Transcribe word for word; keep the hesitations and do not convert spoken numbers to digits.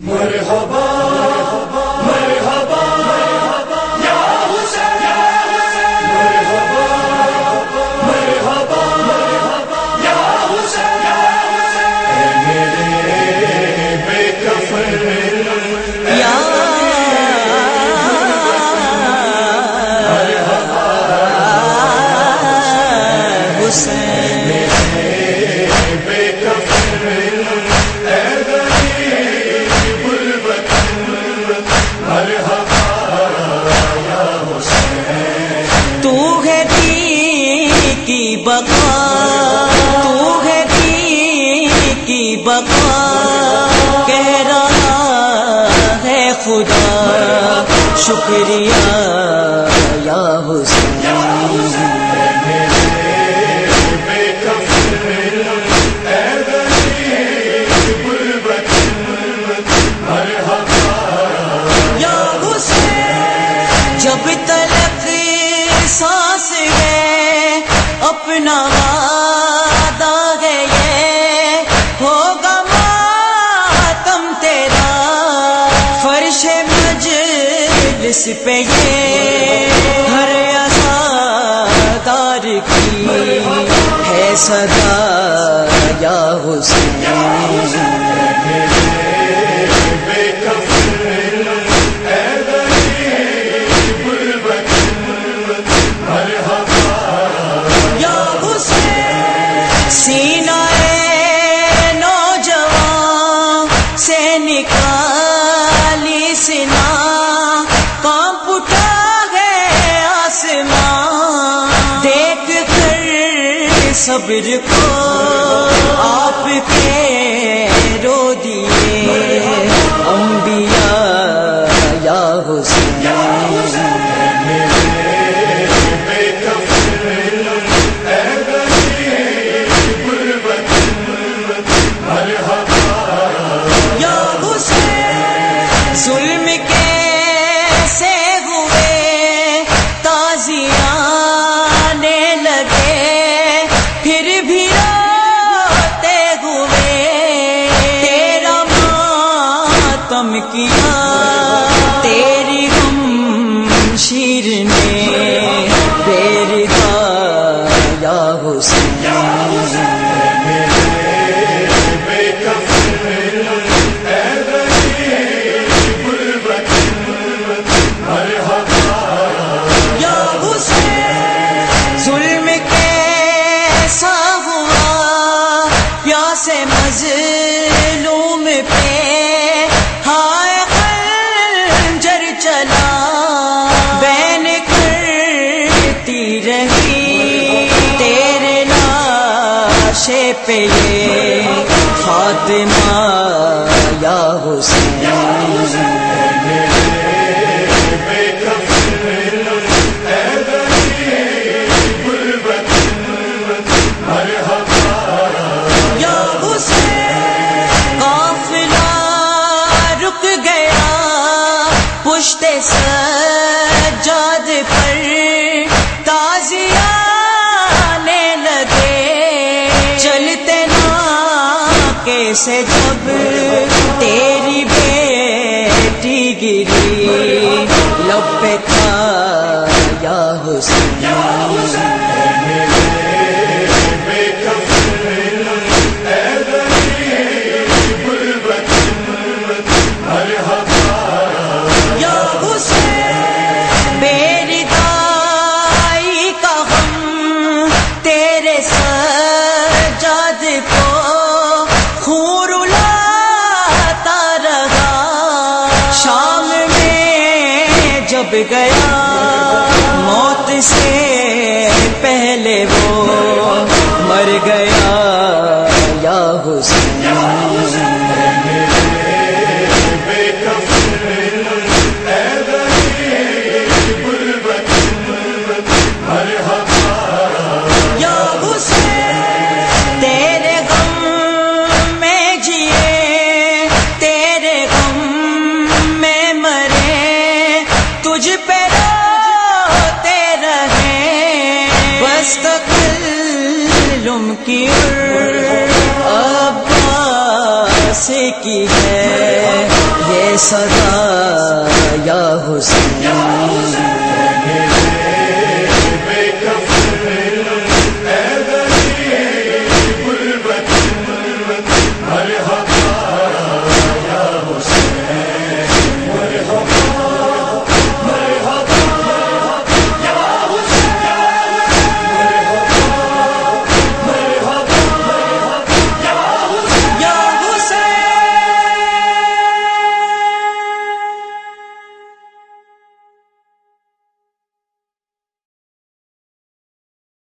مرحبا مرحبا یا حسین، مرحبا مرحبا یا حسین، اے میرے بے کفن یا حسین، بے کفن اے غریب الوطن، مرحبا یا حسین۔ تو ہے دین کی بقا، تو ہے دین کی بقا، کہہ رہا ہے خدا شکریہ یا حسین۔ جب تلک سانس ہے اپنا وعدہ ہے، یہ ہوگا ماتم تیرا فرش مجلس پہ، یہ ہر عزادار کی ہے صدا یا حسین۔ سینہ نوجوان سے نکالی سنا، کانپ اٹھا ہے آسمان، دیکھ کر صبر کو آپ کے رو دیے انبیاء یا حسین۔ ظلم کیسے ہوئے تازیانے لگے، پھر بھی روتے ہوئے تیرا ماتم کیا، تیری غم شیر نے بیردا یا حسین۔ سے مظلوم پہ ہائے خنجر چلا، بین کرتی رہی تیرے لاشے پہ یہ خاتمہ یا حسین۔ پشت سجاد پر تازیانے لگے، چلتے ناکے سے جب تیری بیٹی گری، لب پہ تھا یا حسین۔ سجاد کو خون رلاتا رہا، شام میں جب گیا موت سے پہلے وہ مر گیا یا حسین۔ تکلم کی عباس کی ہے یہ صدا یا حسین